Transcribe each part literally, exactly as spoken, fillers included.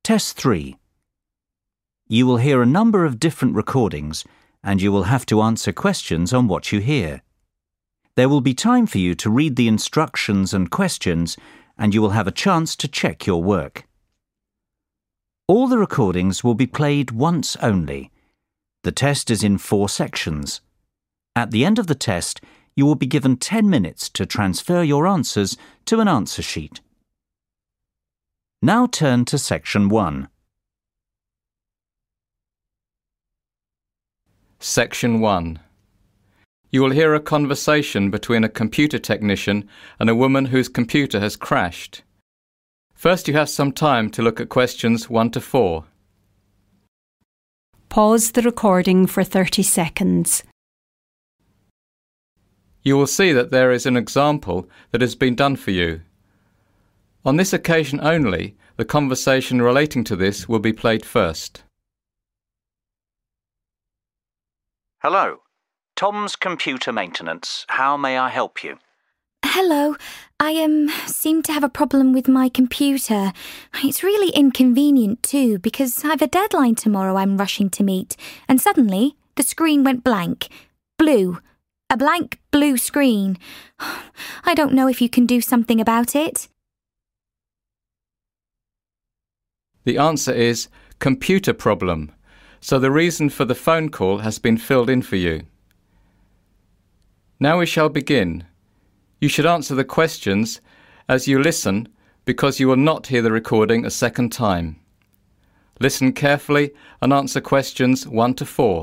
Test three. You will hear a number of different recordings and you will have to answer questions on what you hear. There will be time for you to read the instructions and questions and you will have a chance to check your work. All the recordings will be played once only. The test is in four sections. At the end of the test, you will be given ten minutes to transfer your answers to an answer sheet. Now turn to section one. Section one. You will hear a conversation between a computer technician and a woman whose computer has crashed. First, you have some time to look at questions one to four. Pause the recording for thirty seconds. You will see that there is an example that has been done for you. On this occasion only, the conversation relating to this will be played first. Hello. Tom's Computer Maintenance. How may I help you? Hello. I um seem to have a problem with my computer. It's really inconvenient too because I've a deadline tomorrow I'm rushing to meet, and suddenly the screen went blank. Blue. A blank blue screen. I don't know if you can do something about it. The answer is computer problem, so the reason for the phone call has been filled in for you. Now we shall begin. You should answer the questions as you listen because you will not hear the recording a second time. Listen carefully and answer questions one to four.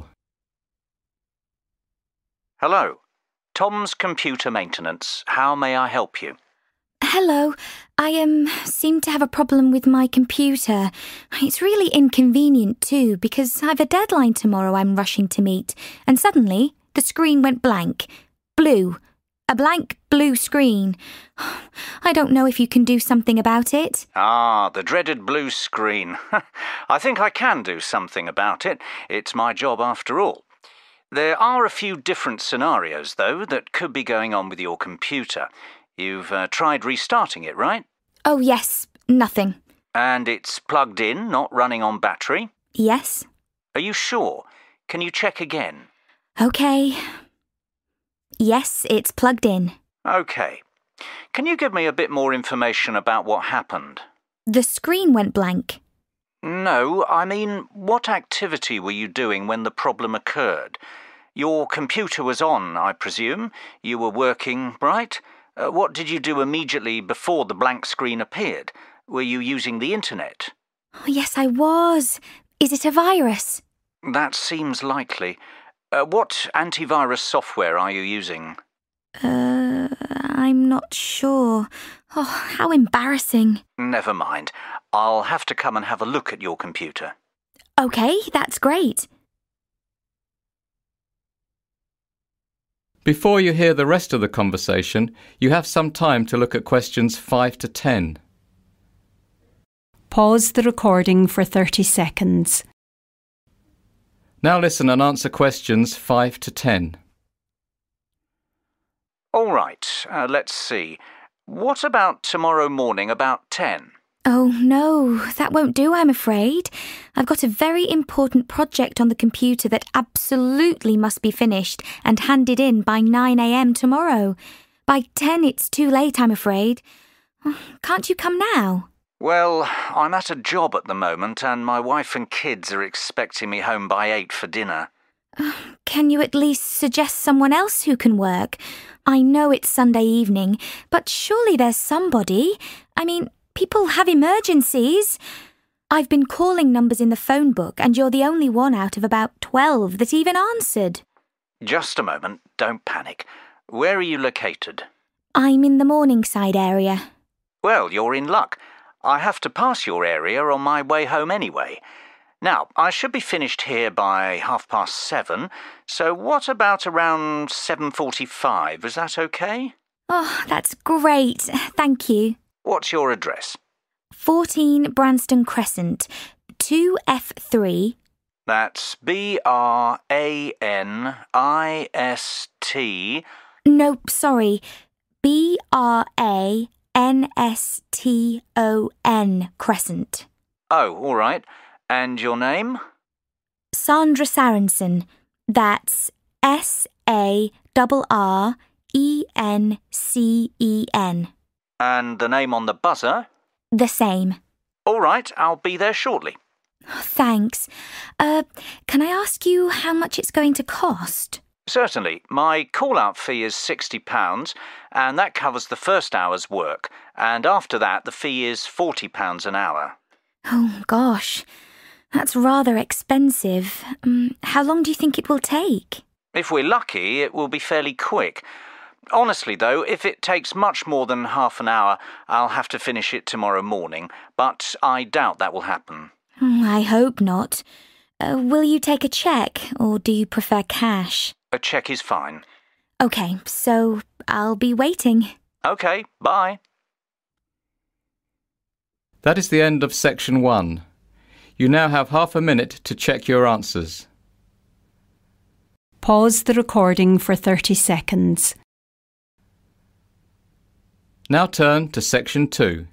Hello. Tom's Computer Maintenance. How may I help you? Hello. I um seem to have a problem with my computer. It's really inconvenient too because I've a deadline tomorrow I'm rushing to meet, and suddenly the screen went blank. Blue. A blank blue screen. I don't know if you can do something about it. Ah, the dreaded blue screen. I think I can do something about it. It's my job after all. There are a few different scenarios, though, that could be going on with your computer. You've uh, tried restarting it, right? Oh, yes. Nothing. And it's plugged in, not running on battery? Yes. Are you sure? Can you check again? Okay. Yes, it's plugged in. Okay. Can you give me a bit more information about what happened? The screen went blank. No, I mean, what activity were you doing when the problem occurred? Your computer was on, I presume. You were working, right? Uh, what did you do immediately before the blank screen appeared? Were you using the internet? Oh, yes, I was. Is it a virus? That seems likely. Uh, what antivirus software are you using? Uh, I'm not sure. Oh, how embarrassing. Never mind. I'll have to come and have a look at your computer. Okay, that's great. Before you hear the rest of the conversation, you have some time to look at questions five to ten. Pause the recording for thirty seconds. Now listen and answer questions five to ten. All right, uh, let's see. What about tomorrow morning about ten? Oh, no, that won't do, I'm afraid. I've got a very important project on the computer that absolutely must be finished and handed in by nine a.m. tomorrow. By ten, it's too late, I'm afraid. Can't you come now? Well, I'm at a job at the moment and my wife and kids are expecting me home by eight for dinner. Can you at least suggest someone else who can work? I know it's Sunday evening, but surely there's somebody. I mean, people have emergencies. I've been calling numbers in the phone book and you're the only one out of about twelve that even answered. Just a moment, don't panic. Where are you located? I'm in the Morningside area. Well, you're in luck. I have to pass your area on my way home anyway. Now, I should be finished here by half past seven, so what about around seven forty-five? Is that okay? Oh, that's great. Thank you. What's your address? fourteen Branston Crescent, two F three. That's B R A N I S T. Nope, sorry. B R A N S T O N Crescent. Oh, all right. And your name? Sandra Sarensen. That's S A R R E N C E N. And the name on the buzzer? The same. All right, I'll be there shortly. Thanks. Uh, can I ask you how much it's going to cost? Certainly. My call-out fee is sixty pounds, and that covers the first hour's work, and after that the fee is forty pounds an hour. Oh, gosh. That's rather expensive. Um, how long do you think it will take? If we're lucky, it will be fairly quick. Honestly, though, if it takes much more than half an hour, I'll have to finish it tomorrow morning, but I doubt that will happen. I hope not. Uh, will you take a cheque, or do you prefer cash? A cheque is fine. OK, so I'll be waiting. OK, bye. That is the end of section one. You now have half a minute to check your answers. Pause the recording for thirty seconds. Now turn to section two.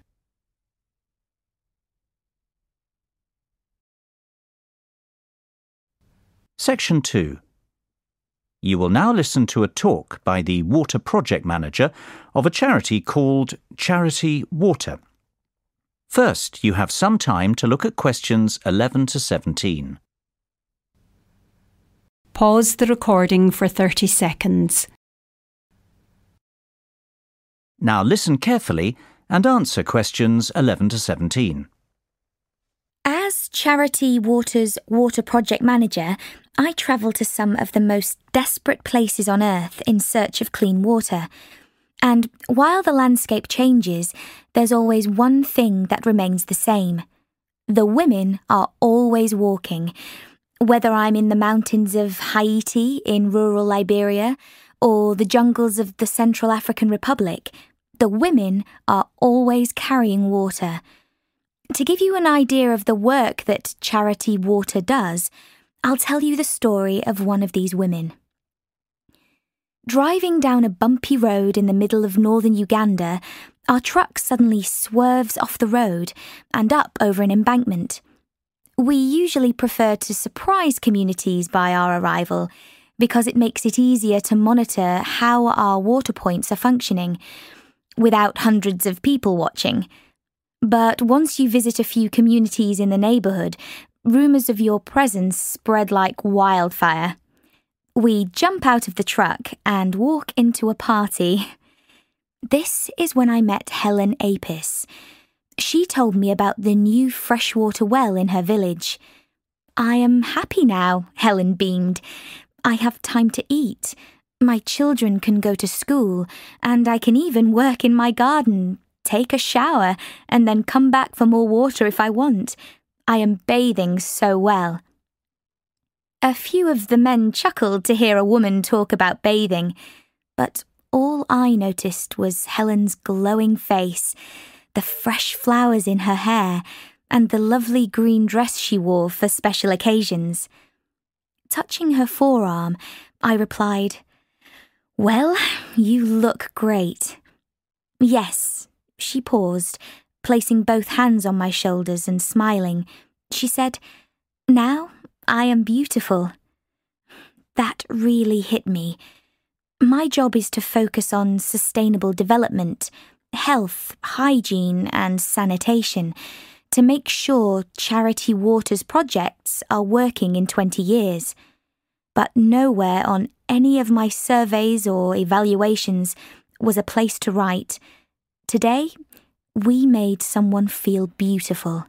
Section two. You will now listen to a talk by the Water Project Manager of a charity called Charity Water. First, you have some time to look at questions eleven to seventeen. Pause the recording for thirty seconds. Now listen carefully and answer questions eleven to seventeen. As Charity Water's Water Project Manager, I travel to some of the most desperate places on Earth in search of clean water. And while the landscape changes, there's always one thing that remains the same. The women are always walking. Whether I'm in the mountains of Haiti in rural Liberia or the jungles of the Central African Republic, the women are always carrying water. To give you an idea of the work that Charity Water does, I'll tell you the story of one of these women. Driving down a bumpy road in the middle of northern Uganda, our truck suddenly swerves off the road and up over an embankment. We usually prefer to surprise communities by our arrival because it makes it easier to monitor how our water points are functioning, without hundreds of people watching. But once you visit a few communities in the neighbourhood, rumours of your presence spread like wildfire. We jump out of the truck and walk into a party. This is when I met Helen Apis. She told me about the new freshwater well in her village. I am happy now, Helen beamed. I have time to eat. My children can go to school, and I can even work in my garden, take a shower, and then come back for more water if I want. I am bathing so well. A few of the men chuckled to hear a woman talk about bathing, but all I noticed was Helen's glowing face, the fresh flowers in her hair, and the lovely green dress she wore for special occasions. Touching her forearm, I replied, "Well, you look great." "Yes," she paused, placing both hands on my shoulders and smiling. She said, "Now I am beautiful." That really hit me. My job is to focus on sustainable development, health, hygiene, and sanitation to make sure Charity Water's projects are working in twenty years. But nowhere on any of my surveys or evaluations was a place to write, "Today, we made someone feel beautiful."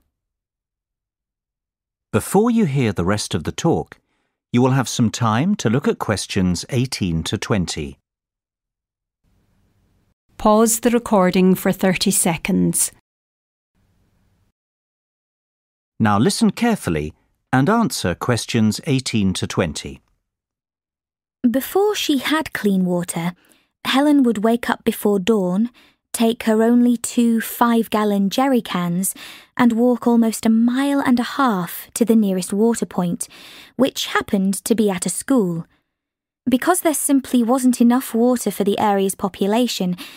Before you hear the rest of the talk, you will have some time to look at questions eighteen to twenty. Pause the recording for thirty seconds. Now listen carefully and answer questions eighteen to twenty. Before she had clean water, Helen would wake up before dawn, take her only two five-gallon jerry cans and walk almost a mile and a half to the nearest water point, which happened to be at a school. Because there simply wasn't enough water for the area's population,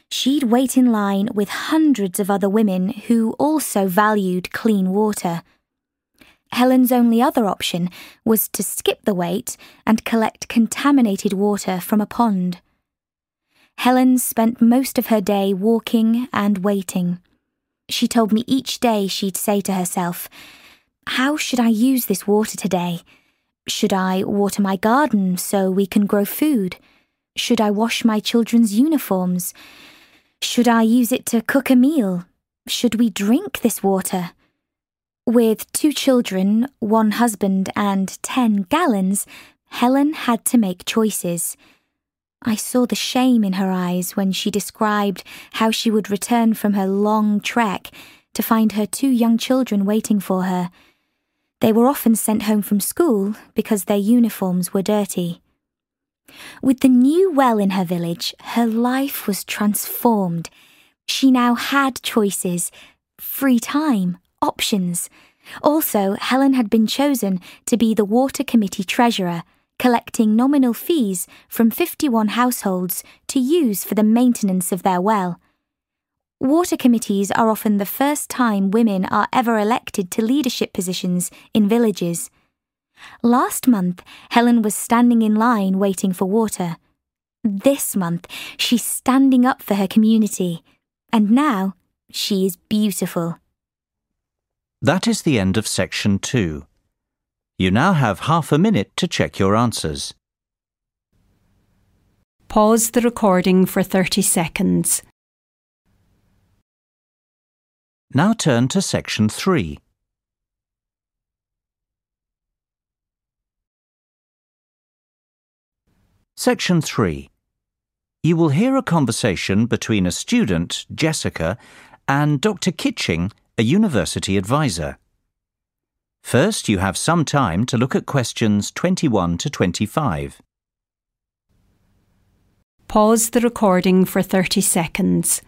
She'd wait in line with hundreds of other women who also valued clean water. Helen's only other option was to skip the wait and collect contaminated water from a pond. Helen spent most of her day walking and waiting. She told me each day she'd say to herself, "How should I use this water today? Should I water my garden so we can grow food? Should I wash my children's uniforms? Should I use it to cook a meal? Should we drink this water?" With two children, one husband, and ten gallons, Helen had to make choices. I saw the shame in her eyes when she described how she would return from her long trek to find her two young children waiting for her. They were often sent home from school because their uniforms were dirty. With the new well in her village, her life was transformed. She now had choices, free time, options. Also, Helen had been chosen to be the water committee treasurer, collecting nominal fees from fifty-one households to use for the maintenance of their well. Water committees are often the first time women are ever elected to leadership positions in villages. Last month, Helen was standing in line waiting for water. This month, she's standing up for her community. And now, she is beautiful. That is the end of section two. You now have half a minute to check your answers. Pause the recording for thirty seconds. Now turn to section three. Section three. You will hear a conversation between a student, Jessica, and Doctor Kitching, a university advisor. First, you have some time to look at questions twenty-one to twenty-five. Pause the recording for thirty seconds.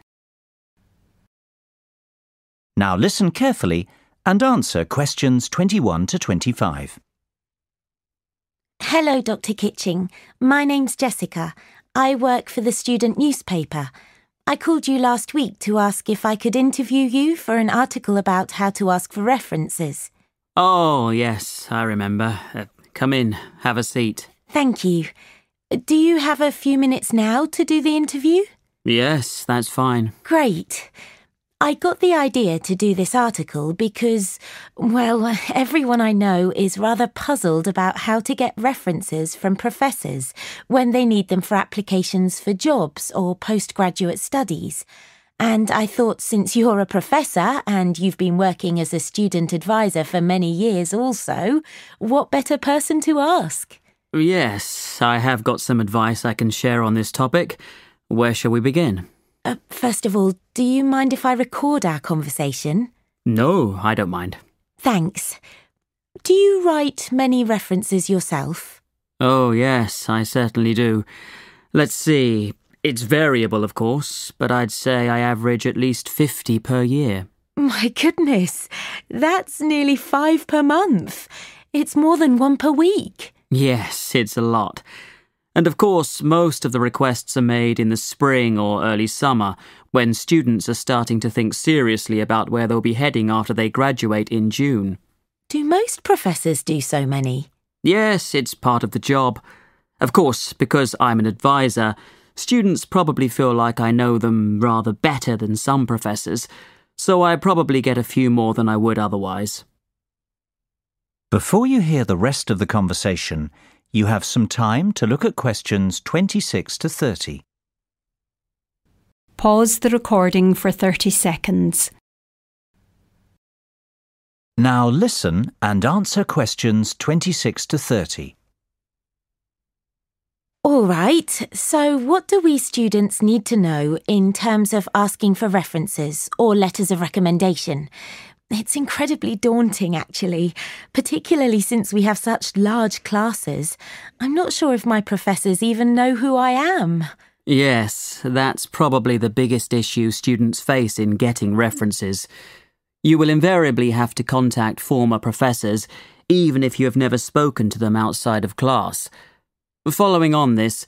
Now listen carefully and answer questions twenty-one to twenty-five. Hello, Doctor Kitching. My name's Jessica. I work for the student newspaper. I called you last week to ask if I could interview you for an article about how to ask for references. Oh, yes, I remember. Uh, come in, have a seat. Thank you. Do you have a few minutes now to do the interview? Yes, that's fine. Great. I got the idea to do this article because, well, everyone I know is rather puzzled about how to get references from professors when they need them for applications for jobs or postgraduate studies. And I thought since you're a professor and you've been working as a student advisor for many years also, what better person to ask? Yes, I have got some advice I can share on this topic. Where shall we begin? Uh, first of all, do you mind if I record our conversation? No, I don't mind. Thanks. Do you write many references yourself? Oh, yes, I certainly do. Let's see. It's variable, of course, but I'd say I average at least fifty per year. My goodness, that's nearly five per month. It's more than one per week. Yes, it's a lot. And of course, most of the requests are made in the spring or early summer, when students are starting to think seriously about where they'll be heading after they graduate in June. Do most professors do so many? Yes, it's part of the job. Of course, because I'm an advisor, students probably feel like I know them rather better than some professors, so I probably get a few more than I would otherwise. Before you hear the rest of the conversation, you have some time to look at questions twenty-six to thirty. Pause the recording for thirty seconds. Now listen and answer questions twenty-six to thirty. All right, so what do we students need to know in terms of asking for references or letters of recommendation? It's incredibly daunting, actually, particularly since we have such large classes. I'm not sure if my professors even know who I am. Yes, that's probably the biggest issue students face in getting references. You will invariably have to contact former professors, even if you have never spoken to them outside of class. Following on this,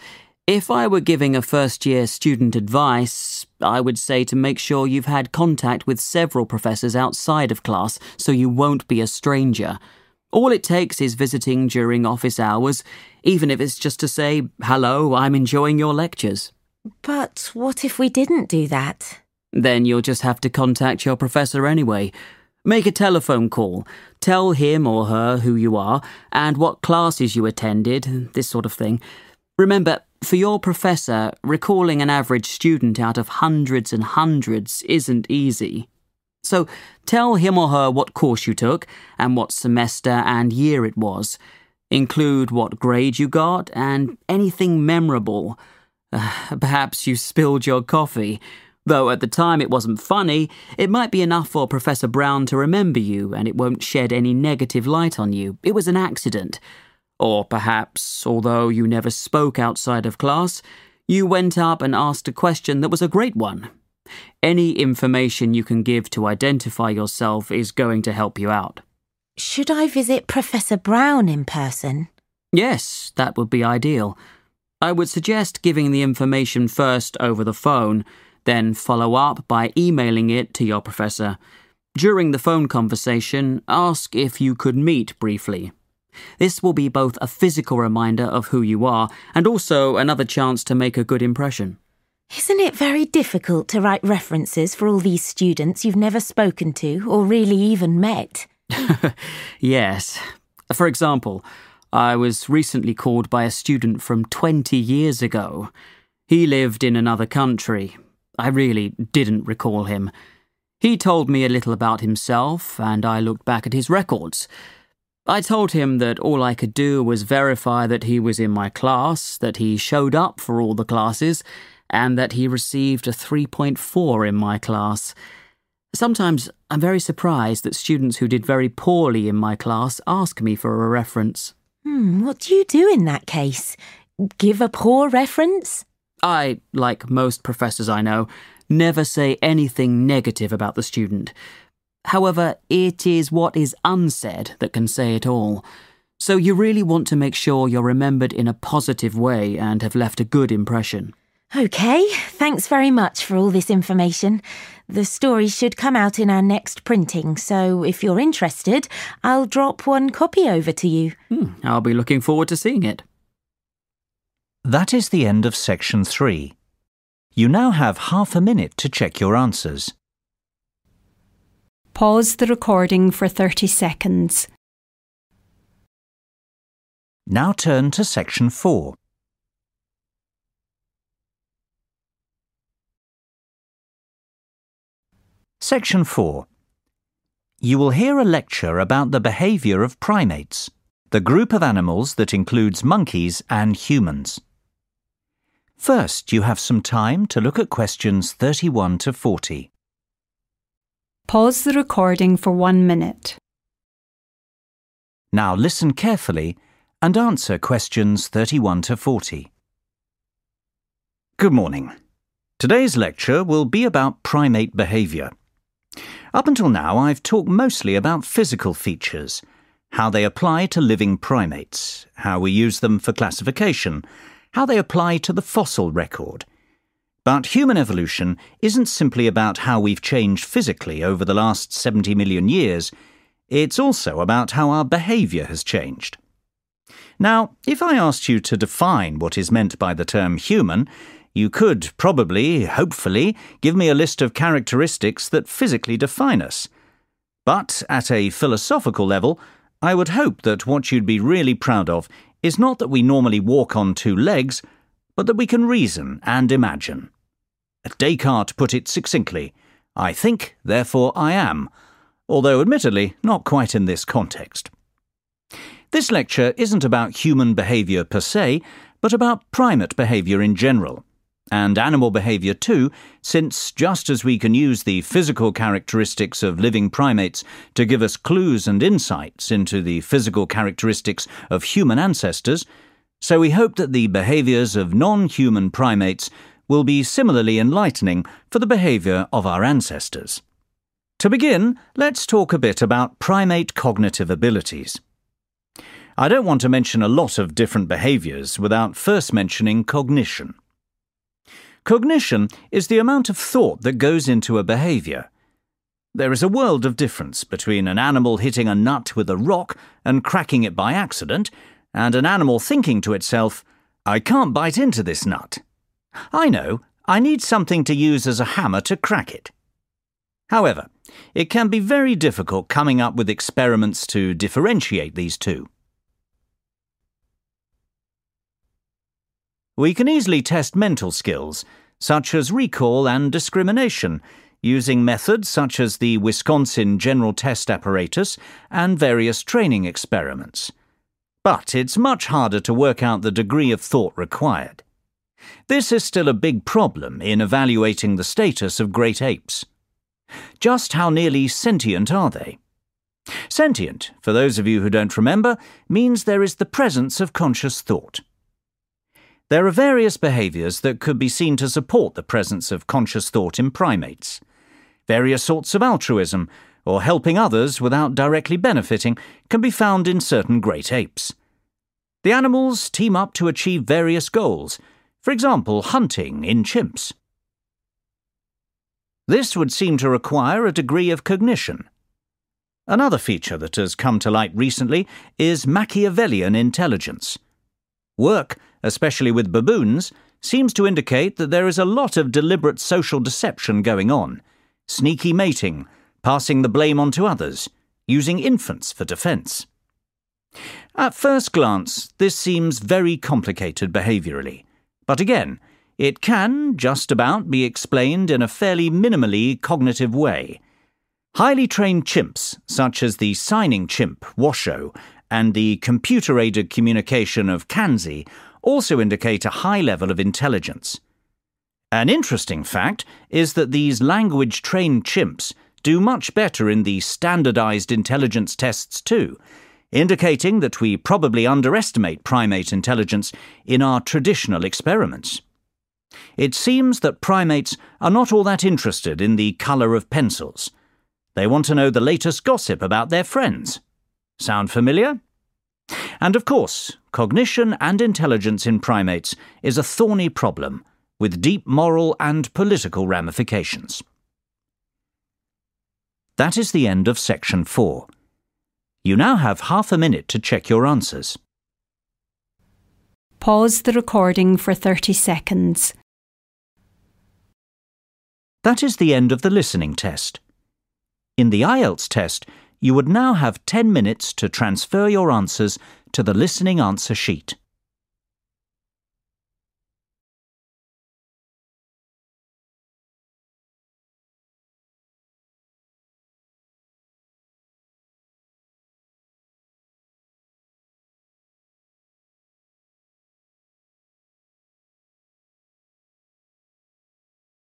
If I were giving a first-year student advice, I would say to make sure you've had contact with several professors outside of class so you won't be a stranger. All it takes is visiting during office hours, even if it's just to say, "Hello, I'm enjoying your lectures." But what if we didn't do that? Then you'll just have to contact your professor anyway. Make a telephone call. Tell him or her who you are and what classes you attended, this sort of thing. Remember, for your professor, recalling an average student out of hundreds and hundreds isn't easy. So tell him or her what course you took and what semester and year it was. Include what grade you got and anything memorable. Uh, perhaps you spilled your coffee. Though at the time it wasn't funny, it might be enough for Professor Brown to remember you and it won't shed any negative light on you. It was an accident. Or perhaps, although you never spoke outside of class, you went up and asked a question that was a great one. Any information you can give to identify yourself is going to help you out. Should I visit Professor Brown in person? Yes, that would be ideal. I would suggest giving the information first over the phone, then follow up by emailing it to your professor. During the phone conversation, ask if you could meet briefly. This will be both a physical reminder of who you are and also another chance to make a good impression. Isn't it very difficult to write references for all these students you've never spoken to or really even met? Yes. For example, I was recently called by a student from twenty years ago. He lived in another country. I really didn't recall him. He told me a little about himself, and I looked back at his records. I told him that all I could do was verify that he was in my class, that he showed up for all the classes, and that he received a three point four in my class. Sometimes I'm very surprised that students who did very poorly in my class ask me for a reference. Hmm, what do you do in that case? Give a poor reference? I, like most professors I know, never say anything negative about the student. However, it is what is unsaid that can say it all. So you really want to make sure you're remembered in a positive way and have left a good impression. OK, thanks very much for all this information. The story should come out in our next printing, so if you're interested, I'll drop one copy over to you. Hmm, I'll be looking forward to seeing it. That is the end of section three. You now have half a minute to check your answers. Pause the recording for thirty seconds. Now turn to section four. Section four. You will hear a lecture about the behaviour of primates, the group of animals that includes monkeys and humans. First, you have some time to look at questions thirty-one to forty. Pause the recording for one minute. Now listen carefully and answer questions thirty-one to forty. Good morning. Today's lecture will be about primate behaviour. Up until now, I've talked mostly about physical features, how they apply to living primates, how we use them for classification, how they apply to the fossil record. But human evolution isn't simply about how we've changed physically over the last seventy million years. It's also about how our behaviour has changed. Now, if I asked you to define what is meant by the term human, you could probably, hopefully, give me a list of characteristics that physically define us. But at a philosophical level, I would hope that what you'd be really proud of is not that we normally walk on two legs, but that we can reason and imagine. Descartes put it succinctly, "I think, therefore I am," although admittedly not quite in this context. This lecture isn't about human behaviour per se, but about primate behaviour in general, and animal behaviour too, since just as we can use the physical characteristics of living primates to give us clues and insights into the physical characteristics of human ancestors, so we hope that the behaviours of non-human primates will be similarly enlightening for the behaviour of our ancestors. To begin, let's talk a bit about primate cognitive abilities. I don't want to mention a lot of different behaviours without first mentioning cognition. Cognition is the amount of thought that goes into a behaviour. There is a world of difference between an animal hitting a nut with a rock and cracking it by accident, and an animal thinking to itself, "I can't bite into this nut. I know, I need something to use as a hammer to crack it." However, it can be very difficult coming up with experiments to differentiate these two. We can easily test mental skills, such as recall and discrimination, using methods such as the Wisconsin General Test Apparatus and various training experiments. But it's much harder to work out the degree of thought required. This is still a big problem in evaluating the status of great apes. Just how nearly sentient are they? Sentient, for those of you who don't remember, means there is the presence of conscious thought. There are various behaviours that could be seen to support the presence of conscious thought in primates. Various sorts of altruism, or helping others without directly benefiting, can be found in certain great apes. The animals team up to achieve various goals, for example, hunting in chimps. This would seem to require a degree of cognition. Another feature that has come to light recently is Machiavellian intelligence. Work, especially with baboons, seems to indicate that there is a lot of deliberate social deception going on, sneaky mating, passing the blame on to others, using infants for defence. At first glance, this seems very complicated behaviourally, but again, it can just about be explained in a fairly minimally cognitive way. Highly trained chimps, such as the signing chimp, Washoe, and the computer-aided communication of Kanzi, also indicate a high level of intelligence. An interesting fact is that these language-trained chimps do much better in the standardized intelligence tests too, indicating that we probably underestimate primate intelligence in our traditional experiments. It seems that primates are not all that interested in the colour of pencils. They want to know the latest gossip about their friends. Sound familiar? And of course, cognition and intelligence in primates is a thorny problem, with deep moral and political ramifications. That is the end of section four. You now have half a minute to check your answers. Pause the recording for thirty seconds. That is the end of the listening test. In the I E L T S test, you would now have ten minutes to transfer your answers to the listening answer sheet.